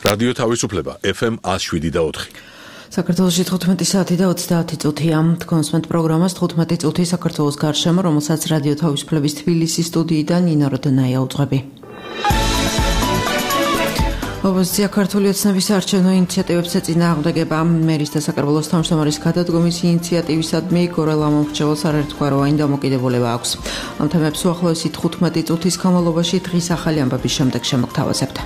რადიო თავისუფლება FM 107.4. საქართველოში 15 საათი და 30 წუთია. თქვენს პროგრამას 15 წუთი საქართველოს გარშემო, რომელსაც რადიო თავისუფლების თბილისის სტუდიიდან ნინო როდონაია უძღვები. ოპოზიცია ქართული ოცნების საარჩევნო ინიციატივებს ეწინააღმდეგება. მერის და საკრებულოს თავმჯდომარის გადადგომის ინიციატივისადმი გორელ ამომრჩეველს არაერთგვაროვანი დამოკიდებულება აქვს. ამ თემებს უახლოესი 15 წუთის განმავლობაში დღის ახალი ამბების შემდეგ შემოგთავაზებთ.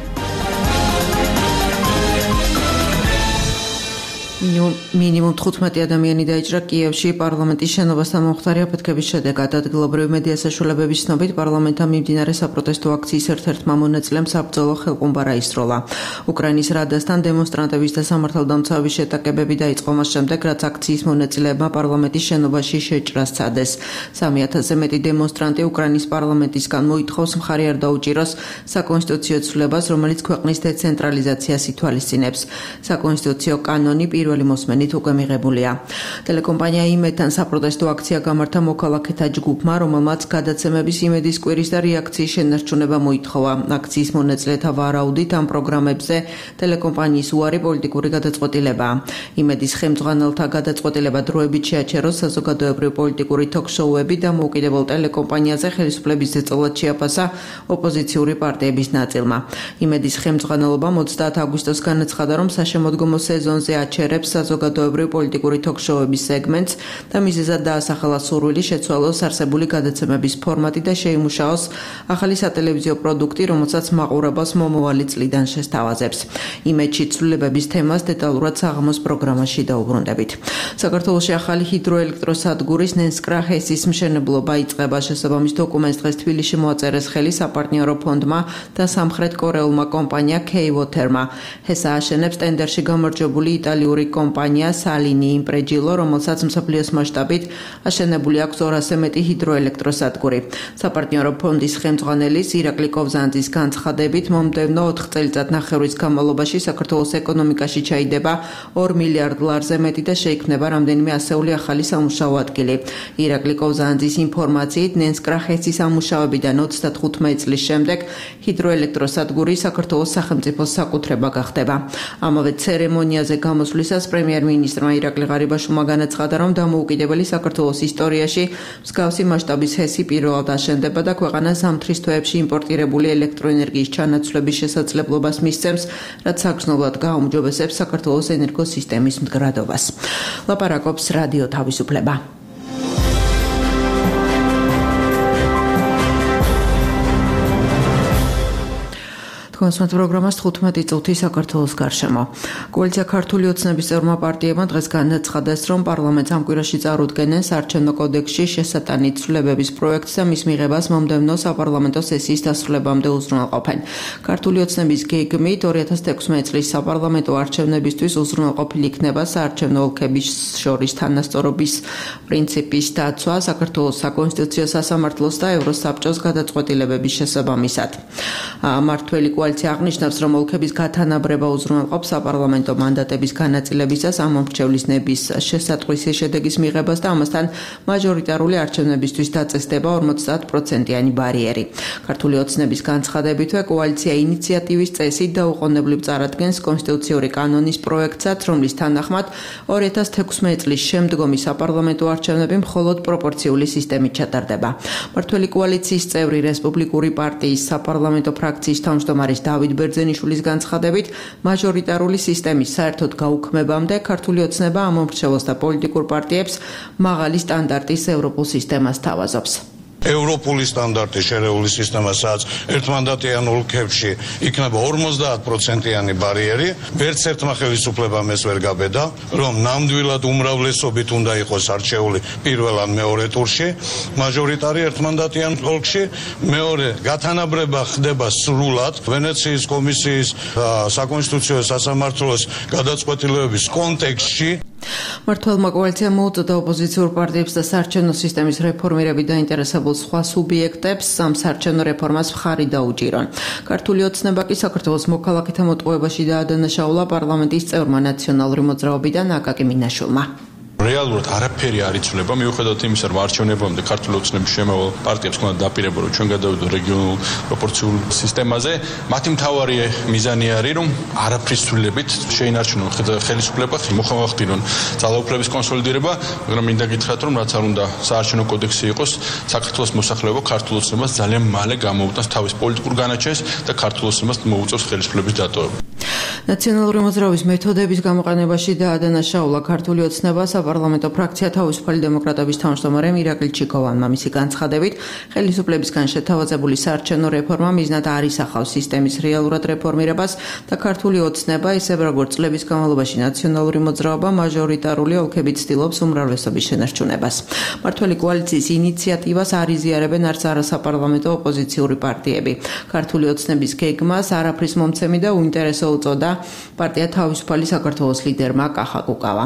მინიმუმ 15 ადამიანი დაიჭრა კიევში პარლამენტის შენობასთან მომხდარი აფეთქების შედეგად. ადგილობრივი მედია საშუალებების ცნობით პარლამენტთან მიმდინარე საპროტესტო აქციის ერთ-ერთმა მონაწილემ საბრძოლო ხელყუმბა რაისროლა. უკრაინის რადასთან დემონსტრანტების და სამართალდამცავების შეტაკებები დაიწყო მას შემდეგ, რაც აქციის მონაწილეებმა პარლამენტის შენობაში შეჭრა სცადეს. 3000-ზე მეტი დემონსტრანტი უკრაინის პარლამენტისგან მოითხოვს მხარი არ დაუჭიროს საკონსტიტუციო ცვლილებას, რომელიც ქვეყნის დეცენტრალიზაციას ითვალისწინებს. საკონსტიტუციო კანონი პირველი მოსმენით უკვე მიღებულია. ტელეკომპანია იმედთან საპროტესტო აქცია გამართა მოქალაქეთა ჯგუფმა, რომელმაც გადაცემების იმედის კვირის და რეაქციის შენარჩუნება მოითხოვა. აქციის მონაწილეთა ვარაუდით ამ პროგრამებზე ტელეკომპანიის უარი პოლიტიკური გადაწყვეტილებაა. იმედის ხელმძღვანელთა გადაწყვეტილება დროებით შეაჩეროს საზოგადოებრივი პოლიტიკური თოქ-შოუები და მოუკიდებელ ტელეკომპანიაზე ხელისუფლების ზეწოლად შეაფასა ოპოზიციური პარტიების ნაწილმა. იმედის ხელმძღვანელობამ 30 აგვისტოს განაცხადა, რომ საშემოდგომო სეზონზე აჩერებს საზოგადოებრივი პოლიტიკური თოქ-შოუების სეგმენტს და მიზეზად დაასახელა სურვილი შეცვალოს არსებული გადაცემების ფორმატი და შეიმუშაოს ახალი სატელევიზიო პროდუქტი, რომელსაც მაყურებელს მომავალი წლიდან შესთავაზებს. იმედში ცვლილებების თემას დეტალურად საღამოს პროგრამაში დაუბრუნდებით. საქართველოში ახალი ჰიდროელექტროსადგურის ნენსკრა-ჰესის მშენებლობა იწყება. შესაბამის დოკუმენტს დღეს თბილისში მოაწერეს ხელი საპარტნიორო ფონდმა და სამხრეთ კორეულმა კომპანია K-Water-მა. ჰესა აშენებს ტენდერში გამარჯვებული იტალიური კომპანია Salini Impregilo, რომელსაც მსოფლიოს მასშტაბით აშენებული აქვს 200-ზე მეტი ჰიდროელექტროსადგური. საპარტნიორო ფონდის ხელმძღვანელის ირაკლი კოვზანძის განცხადებით, მომდევნო 4 წელიწადნახევრის განმავლობაში საქართველოს ეკონომიკაში ჩაიდება 2 მილიარდ ლარზე მეტი და შეიქმნება რამდენიმე ასეული ახალი სამუშაო ადგილი. ირაკლი კოვზანძის ინფორმაციით, ნენსკრა-ჰესის ამუშავებიდან 35 წლის შემდეგ ჰიდროელექტროსადგური საქართველოს სახელმწიფოს საკუთრება გახდება. ამავე ცერემონიაზე გამოსვლისას პრემიერ-მინისტრმა ირაკლი ღარიბაშვილმა განაცხადა, რომ დამოუკიდებელი საქართველოს ისტორიაში მსგავსი მასშტაბის ჰესი პირველად აშენდება და ქვეყანა ზამთრის თვეებში იმპორტირებული ელექტროენერგიის ჩანაცვლების შესაძლებლობას მისცემს, რაც საგრძნობლად გააუმჯობესებს საქართველოს ენერგოსისტემის მდგრადობას. ლაპარაკობს რადიო თავისუფლება. კონსულტ პროგრამას 15 წუთი საქართველოს გარშემო. კოალიცია ქართული ოცნების წევრმა პარტიებმა დღეს განაცხადეს, რომ პარლამენტს ამ კვირაში წარუდგენენ საარჩევნო კოდექსში შესატანი ცვლილებების პროექტს და მის მიღებას მომდევნო საპარლამენტო სესიის დასრულებამდე უზრუნველყოფენ. ქართული ოცნების გეგმით 2016 წლის საპარლამენტო არჩევნებისთვის უზრუნველყოფილი იქნება საარჩევნო ოლქების შორის თანასწორობის პრინციპის დაცვა, საქართველოს საკონსტიტუციო სასამართლოს და ევროსაბჭოს გადაწყვეტილებების შესაბამისად. მმართველი აღნიშნავს, რომ ოლქების გათანაბრება უზრუნველყოფს საპარლამენტო მანდატების განაწილებისას ამ მომრჩევლის ნების შესატყვისი შედეგის მიღებას და ამასთან მაჟორიტარული არჩევნებისთვის დაწესდება 50%-იანი ბარიერი. ქართული ოცნების განცხადებითვე კოალიცია ინიციატივის წესით დაუყოვნებლივ წარადგენს კონსტიტუციური კანონის პროექტსაც, რომლის თანახმად 2016 წლის შემდგომი საპარლამენტო არჩევნები მხოლოდ პროპორციული სისტემით ჩატარდება. მმართველი კოალიციის წევრი რესპუბლიკური პარტიის საპარლამენტო ფრაქციის თავმჯდომარის დავით ბერძენიშვილის განცხადებით, მაჟორიტარული სისტემის საერთოდ გაუქმებამდე ქართული ოცნება ამომრჩეველს და პოლიტიკურ პარტიებს მაღალი სტანდარტის ევროპულ სისტემას თავაზობს. ევროპული სტანდარტი შერეული სისტემა, სადაც ერთმანდატიან ოლქებში იქნება 50%-იანი ბარიერი, ვერც ერთმა ხელისუფლებამ ეს ვერ გაბედა, რომ ნამდვილად უმრავლესობით უნდა იყოს არჩეული პირველ ან მეორე ტურში, მაჟორიტარი ერთმანდატიან ოლქში, მეორე გათანაბრება ხდება სრულად ვენეციის კომისიის საკონსტიტუციო სასამართლოს გადაწყვეტილებების კონტექსტში. მმართველმა კოალიციამ მოუწოდა ოპოზიციურ პარტიებს და საარჩევნო სისტემის რეფორმირებით დაინტერესებულ სხვა სუბიექტებს ამ საარჩევნო რეფორმას მხარი დაუჭირონ. ქართული ოცნება კი საქართველოს მოქალაქეთა მოტყუებაში დაადანაშაულა პარლამენტის წევრმა ნაციონალური მოძრაობიდან აკაკი მინაშვილმა. რეალურად არაფერი არ იცვლება, მიუხედავად იმისა, რომ არჩევნებამდე ქართული ოცნების შემავალ პარტიებს ჰქონდა დაპირება, რომ ჩვენ გადავიდოთ რეგიონულ პროპორციულ სისტემაზე. მათი მთავარი მიზანი არის, რომ არაფრის ცვლილებით შეინარჩუნონ ხელისუფლება, მოხმახდინონ ძალაუფლების კონსოლიდირება, მაგრამ მინდა გითხრათ, რომ რაც არ უნდა საარჩევნო კოდექსი იყოს, საქართველოს მოსახლეობა ქართულ ოცნებას ძალიან მალე გამოუტანს თავის პოლიტიკურ განაჩენს და ქართულ ოცნებას მოუწევს ხელისუფლების დატოვება. ნაციონალური მოძრაობის მეთოდების გამოყენებაში დაადანაშაულა ქართული ოცნება საპარლამენტო ფრაქცია თავისუფალი დემოკრატების თავმჯდომარემ ირაკლი ჩიქოვანმა. მისი განცხადებით, ხელისუფლებისგან შეთავაზებული საარჩევნო რეფორმა მიზნად არ ისახავს სისტემის რეალურად რეფორმირებას და ქართული ოცნება, ისევ როგორც წლების განმავლობაში ნაციონალური მოძრაობა მაჟორიტარული ოლქებით ცდილობს უმრავლესობის შენარჩუნებას. მართველი კოალიციის ინიციატივას არ იზიარებენ არც არასაპარლამენტო ოპოზიციური პარტიები. ქართული ოცნების გეგმას არაფრის მომცემი და უინტერესო უწოდა პარტია თავისუფალი საქართველოს ლიდერმა კახა კუკავამ.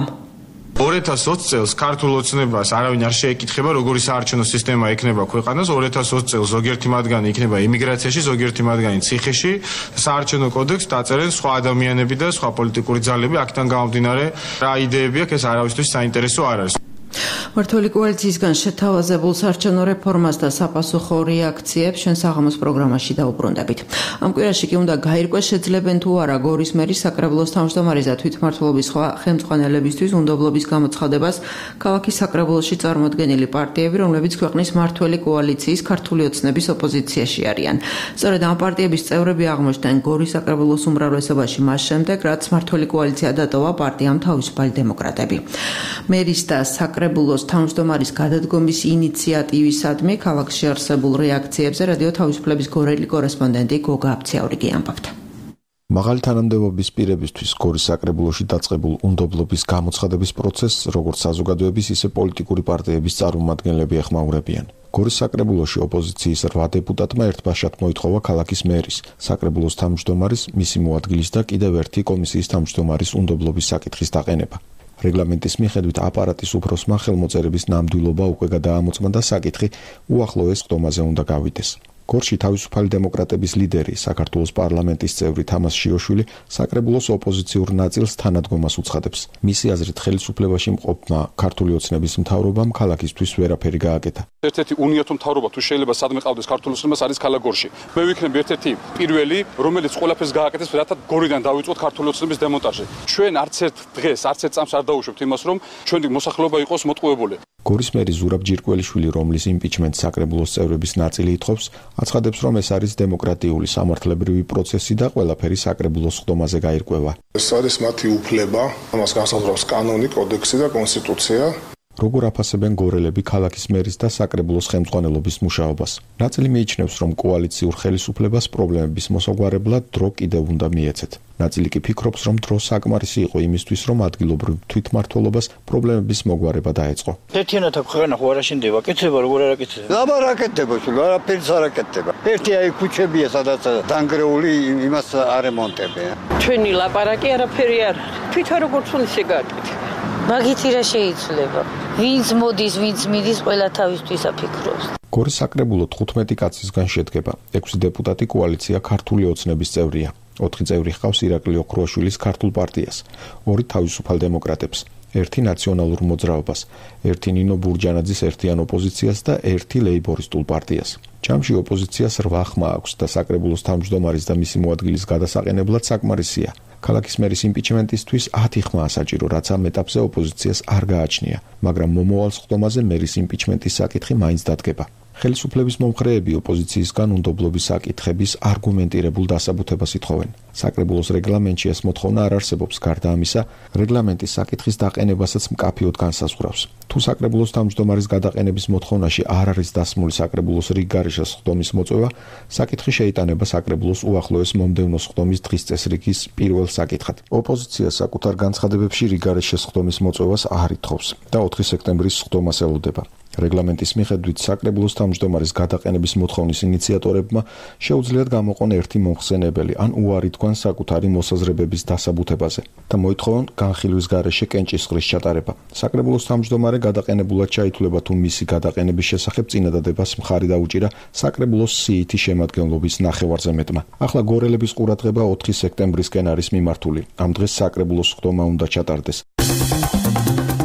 2020 წელს ქართულ ოცნებას არავინ არ შეეკითხება, როგორი საარჩევნო სისტემა ექნება ქვეყანას. 2020 წელს ზოგიერთი მათგანი იქნება იმიგრაციაში, ზოგიერთი მათგანი ციხეში. საარჩევნო კოდექსს დაწერენ სხვა ადამიანები და სხვა პოლიტიკური ძალები. აქედან გამომდინარე, რა იდეები აქვს, ეს არავისთვის საინტერესო არ არის. მართველი კოალიციისგან შეთავაზებულ საარჩევნო რეფორმას და საპასუხო რეაქციებს ჩვენ საღამოს პროგრამაში დაუბრუნდებით. ამ კვირაში კი უნდა გაირკვეს შეძლებენ თუ არა გორის მერის საკრებულოს თავმჯდომარის და თვითმმართველობის სხვა ხელმძღვანელებისთვის უნდობლობის გამოცხადებას ქალაქის საკრებულოში წარმოდგენილი პარტიები, რომლებიც ქვეყნის მართველი კოალიციის ქართული ოცნების ოპოზიციაში არიან. სწორედ ამ პარტიების წევრები აღმოჩნდნენ გორის საკრებულოს უმრავლესობაში მას შემდეგ, რაც მართველი კოალიცია დატოვა პარტიამ თავისუფალი დემოკრატები. მერის და საკრებულოს თავმჯდომარის გადადგომის ინიციატივისადმი ქალაქში არსებულ რეაქციებზე რადიო თავისუფლების გორელი კორესპონდენტი გოგა აფციაურიგი ამბობდა. მაღალი თანამდებობის პირებისთვის გორის საკრებულოში დაწყებულ უნდობლობის გამოცხადების პროცესს როგორც საზოგადოების, ისე პოლიტიკური პარტიების წარმომადგენლები ეხმაურებიან. გორის საკრებულოში ოპოზიციის 8 დეპუტატმა ერთბაშად მოითხოვა ქალაქის მერის, საკრებულოს თავმჯდომარის, მისი მოადგილის და კიდევ ერთი კომისიის თავმჯდომარის უნდობლობის საკითხის დაყენება. რეგლამენტის მიხედვით აპარატის უფროსმა ხელმოწერების ნამდვილობა უკვე გადაამოწმა და საკითხი უახლოეს ხდომაზე უნდა გავიდეს. გორში თავისუფალი დემოკრატების ლიდერი, საქართველოს პარლამენტის წევრი თამას შიოშვილი საკრებულოს ოპოზიციურ ნაწილს თანადგომას უცხადებს. მისი აზრით ხელისუფლებაში მყოფმა ქართული ოცნების მთავრობამ ქალაქისთვის ვერაფერი გააკეთა. ერთ-ერთი უნიათო მთავრობა თუ შეიძლება სადმე ყავდეს ქართული ოცნებას არის ქალაქ გორში. მე ვიქნებ ერთ-ერთი პირველი, რომელიც ყველაფერს გააკეთებს, რათა გორიდან დავიწყოთ ქართული ოცნების დემონტაჟი. ჩვენ არც ერთ დღეს, არც ერთ წამს არ დავუშვებთ იმას, რომ ჩვენი მოსახლეობა იყოს მოტყუებული. გორის მერი ზურაბ ჯირკველიშვილი, რომლის იმპიჩმენტს საკრებულოს წევრების ნაწილი ითხოვს, აცხადებს, რომ ეს არის დემოკრატიული სამართლებრივი პროცესი და ყველაფერი საკრებულოს ხდომაზე გაირკვევა. ეს არის მათი უფლება, ამას განსაზღვრავს კანონი, კოდექსი და კონსტიტუცია. როგორ აფასებენ გორელები ქალაქის მერის და საკრებულოს ხელმძღვანელობის მუშაობას? ნაწილი მიიჩნევს, რომ კოალიციურ ხელისუფლებას პრობლემების მოსაგვარებლად დრო კიდევ უნდა მიეცეთ. ნაწილი კი ფიქრობს, რომ დრო საკმარისი იყო იმისთვის, რომ ადგილობრივ თვითმმართველობას პრობლემების მოგვარება დაეწყო. ერთიანად ქვეყანა ხო არ აშენდება, კეთება როგორ არ აკეთება? ლაბა რა აკეთდება, შულ არაფერს არ აკეთება. ერთი აი ქუჩებია, სადაც დანგრეული, იმას არ ემონტებია. ჩვენი ლაპარაკი არაფერი არ არის. თვითონ როგორც უნდა შეგაკეთება. მაგითი რა შეიძლება? ვინც მოდის, ვინც მიდის, ყველა თავისთვის აფიქროს. გორის საკრებულო 15 კაცისგან შედგება. 6 დეპუტატი კოალიცია ქართული ოცნების წევრია. 4 წევრი ჰყავს ირაკლი ოქროაშვილის ქართულ პარტიას, 2 თავისუფალ დემოკრატებს, 1 ნაციონალურ მოძრაობას, 1 ნინო ბურჯანაძის ერთიან ოპოზიციას და 1 ლეიბორისტულ პარტიას. ჯამში ოპოზიციას 8 ხმა აქვს და საკრებულოს თავმჯდომარის და მისი მოადგილის გადასაყენებლად საკმარისია. ქალაქის მერის იმპიჩმენტისთვის 10 ხმაა საჭირო, რაც ამ ეტაპზე ოპოზიციას არ გააჩნია, მაგრამ მომავალ ხდომაზე მერის იმპიჩმენტის საკითხი მაინც დადგება. ხელისუფლების მომხრეები ოპოზიციისგან უნდობლობის საკითხების არგუმენტირებულ დასაბუთებას ითხოვენ. საკრებულოს რეგლამენტში ეს მოთხოვნა არ არსებობს, გარდა ამისა, რეგლამენტის საკითხის დაყენებასაც მკაფიოდ განსაზღვრავს. თუ საკრებულოს თავმჯდომარის გადაყენების მოთხოვნაში არ არის დასმული საკრებულოს რიგგარეშეს ხდომის მოწვევა, საკითხი შეიტანება საკრებულოს უახლოეს მომდევნო ხდომის დღის წესრიგის პირველ საკითხად. ოპოზიცია საკუთარ განცხადებებში რიგგარეშეს ხდომის მოწვევას არ ითხოვს და 4 სექტემბრის ხდომას ელოდება. რეგლამენტის მიხედვით საკრებულოს თავმჯდომარის გადაყენების მოთხოვნის ინიციატორებმა შეუძლიათ გამოყონ ერთი მომხსენებელი ან უარი თქვან საკუთარი მოსაზრებების დასაბუთებაზე და მოითხოვონ განხილვის გარეშე კენჭისყრის ჩატარება. საკრებულოს თავმჯდომარე გადაყენებულად ჩაითვლება თუ მისი გადაყენების შესახებ წინადადებას მხარი დაუჭირა საკრებულოს სიითი შემადგენლობის ნახევარზე მეტმა. ახლა გორელების ყურადღება 4 სექტემბრისკენ არის მიმართული. ამ დღეს საკრებულოს ხდომა უნდა ჩატარდეს.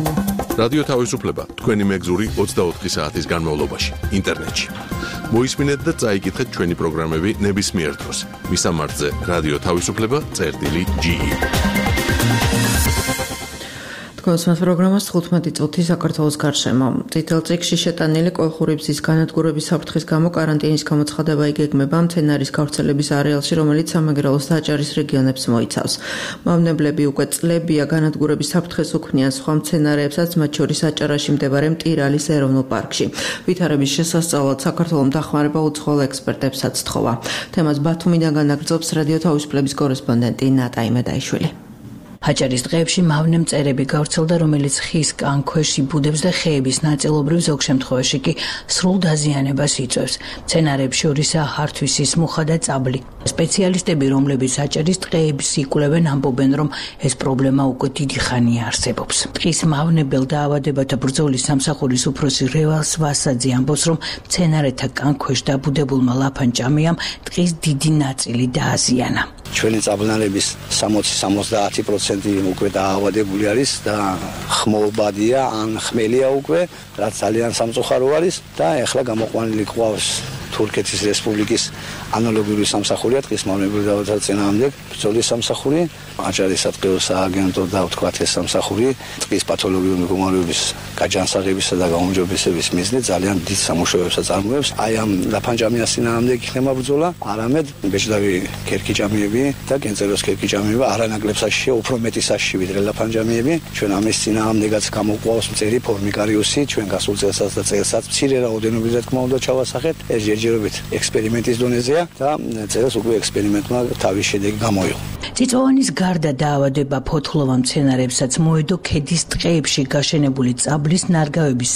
რადიო თავისუფლება თქვენი მეგზური 24 საათის განმავლობაში ინტერნეტში. მოისმინეთ და წაიკითხეთ ჩვენი პროგრამები ნებისმიერ დროს. მისამართზე რადიო თავისუფლება.ge კონსულტანტ პროგრამას 15 წუთი საქართველოს გარშემო. წითელ წიგნში შეტანილი კოლხური ბზის განადგურების საფრთხის გამო კარანტინის გამოცხადება იგეგმება მცენარის გავრცელების არეალში, რომელიც სამეგრელოს და აჭარის რეგიონებს მოიცავს. მავნებლები უკვე წლებია განადგურების საფრთხეს უქმნიან სხვა მცენარეებსაც, მათ შორის აჭარაში მდებარე მტირალის ეროვნულ პარკში. ვითარების შესასწავლად საქართველოს დახმარება უცხოელ ექსპერტებსაც თხოვა. თემას ბათუმიდან განაგრძობს რადიო თავისუფლების კორესპონდენტი ნატა იმედაიშვილი. აჭარის ტყეებში მავნე მწერები გავრცელდა, რომელიც ხის კანქვეშ იბუდებს და ხეების ნაწილობრივ ზოგ შემთხვევაში კი სრულ დაზიანებას იწვევს. მცენარეებს შორისაა ჰართვისის მუხა და წაბლი. სპეციალისტები, რომლებიც აჭარის ტყეებს იკვლევენ, ამბობენ, რომ ეს პრობლემა უკვე დიდი ხანია არსებობს. ტყის მავნებელ დაავადებათა ბრძოლის სამსახურის უფროსი რევალ ვასაძე ამბობს, რომ მცენარეთა კანქვეშ დაბუდებულმა ლაფანჭამიამ ტყის დიდი ნაწილი დააზიანა. ჩვენი წაბლნარების 60-70% უკვე დაავადებული არის და ხმოვბადია ან ხმელია უკვე, რაც ძალიან სამწუხარო არის და ეხლა გამოყვანილი ყავს თურქეთის რესპუბლიკის ანალოგიური სამსახურია ტყის მავნებელ დაავადებათა წინააღმდეგ ბრძოლის სამსახური, აჭარის სატყეო სააგენტო და ვთქვათ ეს სამსახური ტყის პათოლოგიური მდგომარეობის გაჯანსაღებისა და გაუმჯობესების მიზნით ძალიან დიდ სამუშაოებს აწარმოებს. აი ამ ლაფანჭამიას წინააღმდეგ იქნება ბრძოლა, არამედ ბეჭდავი ქერქიჭამიები და კენწეროს ქერქიჭამიები არანაკლებ საშიშია, უფრო მეტი საშიში ვიდრე ლაფანჭამიები. ჩვენ ამის წინააღმდეგაც გამოყვავს მწერი ფორმიკარიუსი, ჩვენ გასულ წელსაც და წელსაც მცირე რაოდენობით რა თქმა უნდა ჩავასახეთ. ეს ჯერჯერობით ექსპერიმენტის დონეზეა და წელს უკვე ექსპერიმენტმა თავის შედეგი გამოიღო. წიწვოვანის გარდა დაავადება ფოთლოვან მცენარეებსაც მოედო ქედის ტყეებში გაშენებული წაბლის ნარგავების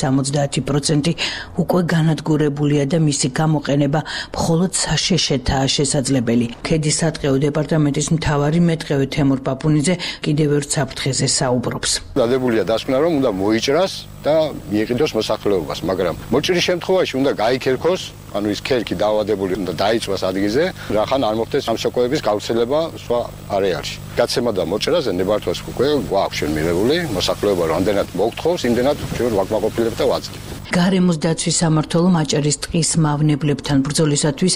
70% უკვე განადგურებულია და მისი გამოყენება მხოლოდ საშეშეთაა შესაძლებელი. ქედის სატყეო დეპარტამენტის მთავარი მეტყევე თემურ პაპუნიძე კიდევ ერთ საფრთხეზე საუბრობს. დადებულია დასკვნა, რომ უნდა მოიჭრას და მიეყიდოს მოსახლეობას, მაგრამ მოჭრის შემთხვევაში უნდა გაიქერქოს, ანუ ის ქერქი დაავადებული უნდა დაიწვას ადგილზე, რახან არ მოხდეს სამშაკოების გავრცელება სხვა არეალში. გაცემა და მოჭრაზე ნებართვას უკვე გვაქვს ჩვენ მიღებული, მოსახლეობა რამდენად მოგთხოვს, იმდენად ჩვენ ვაკმაყოფილებთ და ვაძლევთ. გარემოს დაცვის სამმართველომ აჭარის ტყის მავნებლებთან ბრძოლისათვის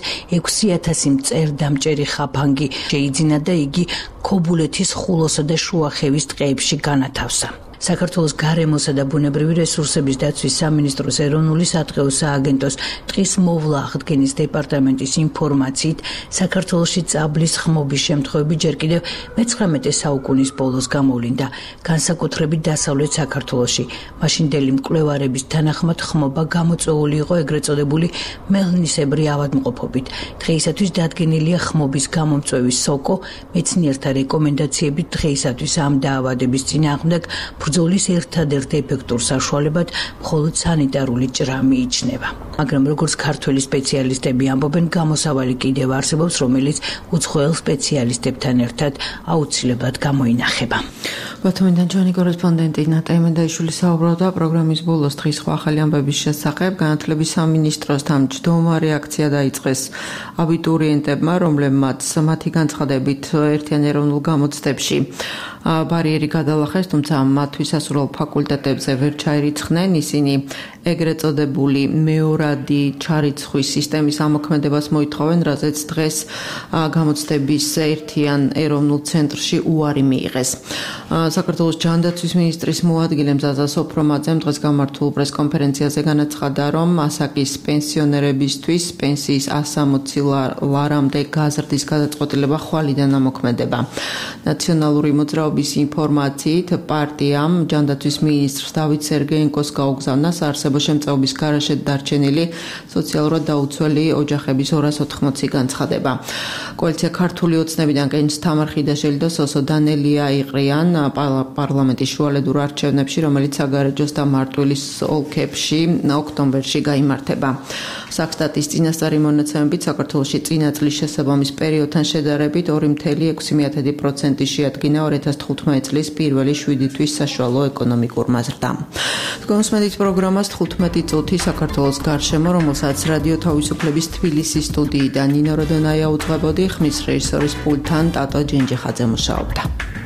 6000 მწერდამჭერი ხაფანგი შეიძინა და იგი ქობულეთის, ხულოსა და შუახევის ტყეებში განათავსა. საქართველოს გარემოსა და ბუნებრივი რესურსების დაცვის სამინისტროს ეროვნული სატყეო სააგენტოს ტყის მოვლა აღდგენის დეპარტამენტის ინფორმაციით, საქართველოში წაბლის ხმობის შემთხვევები ჯერ კიდევ მე-19 საუკუნის ბოლოს გამოვლინდა, განსაკუთრებით დასავლეთ საქართველოში. მაშინდელი მკვლევარების თანახმად ხმობა გამოწვეული იყო ეგრეთ წოდებული მელნისებრი ავადმყოფობით. დღეისათვის დადგენილია ხმობის გამომწვევის სოკო, მეცნიერთა რეკომენდაციებით დღეისათვის ამ დაავადების წინააღმდეგ ბრძოლის ერთადერთ ეფექტურ საშუალებად მხოლოდ სანიტარული ჭრა მიიჩნევა. მაგრამ როგორც ქართველი სპეციალისტები ამბობენ, გამოსავალი კიდევ არსებობს, რომელიც უცხოელ სპეციალისტებთან ერთად აუცილებლად გამოინახება. ბათუმიდან ჩვენი კორესპონდენტი ნატა იმედაიშვილი საუბრობდა პროგრამის ბოლოს დღის სხვა ახალი ამბების შესახებ. განათლების სამინისტროს თავმჯდომარე აქცია დაიწყეს აბიტურიენტებმა, რომლებმაც მათი განცხადებით ერთიან ეროვნულ გამოცდებში ბარიერი გადალახეს, თუმცა მათთვის ასურულ ფაკულტეტებზე ვერ ჩაირიცხნენ. ისინი ეგრეთ წოდებული მეორადი ჩარიცხვის სისტემის ამოქმედებას მოითხოვენ, რაზეც დღეს გამოცდების ერთიან ეროვნულ ცენტრში უარი მიიღეს. საქართველოს ჯანდაცვის მინისტრის მოადგილე მზაზა სოფრომაძემ დღეს გამართულ პრესკონფერენციაზე განაცხადა, რომ ასაკის პენსიონერებისთვის პენსიის 160 ლარამდე გაზრდის გადაწყვეტილება ხვალიდან ამოქმედება. ნაციონალური მოძრაობის ინფორმაციით, პარტიამ ჯანდაცვის მინისტრს დავით სერგეენკოს გაუგზავნა საარსებო შემწეობის გარეშე დარჩენილი სოციალურად დაუცველი ოჯახების 280 განცხადება. კოალიცია ქართული ოცნებიდან კენჭ თამარ ხიდაშელი და სოსო დანელია იყრიან პარლამენტის შუალედურ არჩევნებში, რომელიც საგარეჯოს და მარტვილის ოლქებში ოქტომბერში გაიმართება. საქსტატის წინასწარი მონაცემებით საქართველოში წინა წლის შესაბამის პერიოდთან შედარებით 2.6% შეადგინა 2015 წლის პირველი 7 თვის საშუალო ეკონომიკურმა ზრდამ. კონსუმენტის პროგრამას 15 წუთი საქართველოს გარშემო, რომელსაც რადიო თავისუფლების თბილისის სტუდიიდან ნინო როდონაია უძღვებოდი, ხმის რეჟისორის პულტთან ტატო ჯენჯიხაძე მუშაობდა.